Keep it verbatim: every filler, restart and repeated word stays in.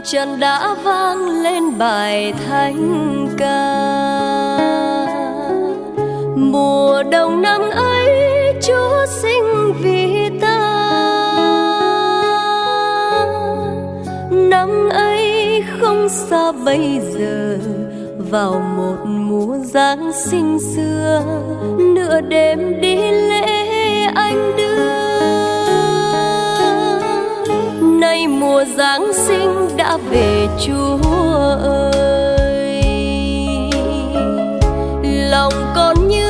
trần đã vang lên bài thánh ca. Mùa đông năm ấy Chúa sinh vì ta, năm ấy không xa bây giờ. Vào một mùa Giáng sinh xưa, nửa đêm đi lễ anh đưa. Nay mùa Giáng sinh đã về Chúa ơi, lòng con như